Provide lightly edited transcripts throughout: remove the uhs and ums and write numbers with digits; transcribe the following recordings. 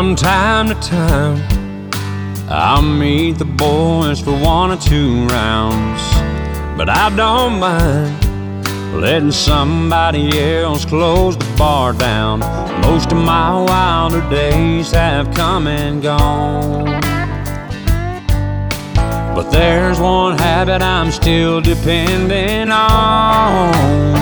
From time to time, I'll meet the boys for 1 or 2 rounds, but I don't mind letting somebody else close the bar down. Most of my wilder days have come and gone, but there's one habit I'm still depending on.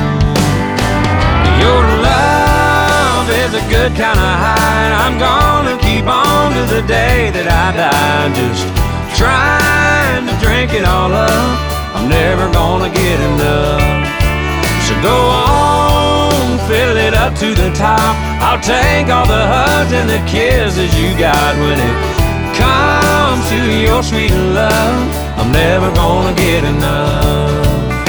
Your love is a good kind of high, and I'm gonna keep on to the day that I die. Just trying to drink it all up, I'm never gonna get enough. So go on, fill it up to the top. I'll take all the hugs and the kisses you got. When it comes to your sweet love, I'm never gonna get enough.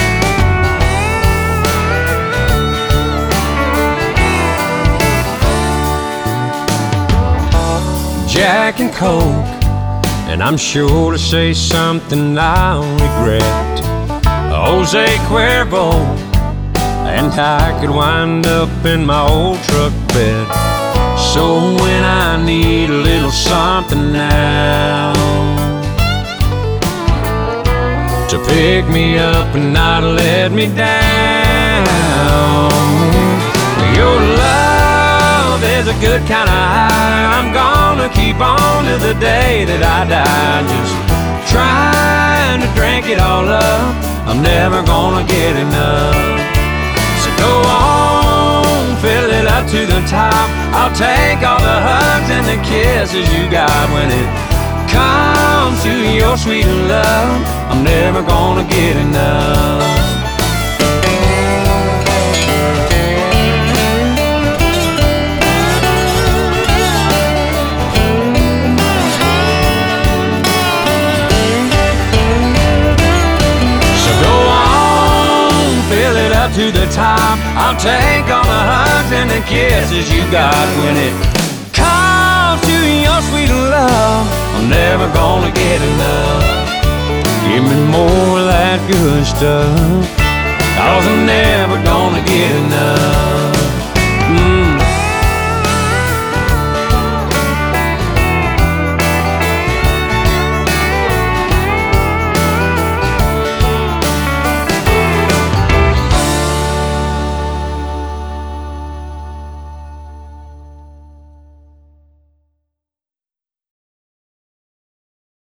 Jack and Coke, and I'm sure to say something I'll regret. Jose Cuervo, and I could wind up in my old truck bed. So when I need a little something now to pick me up and not let me down, your love is a good kind of high. I'm gonna keep on to the day that I die. Just trying to drink it all up, I'm never gonna get enough. So go on, fill it up to the top. I'll take all the hugs and the kisses you got. When it comes to your sweet love, I'm never gonna get enough. To the top, I'll take all the hugs and the kisses you got. When it comes to your sweet love, I'm never gonna get enough. Give me more of that good stuff, 'cause I'm never gonna get enough.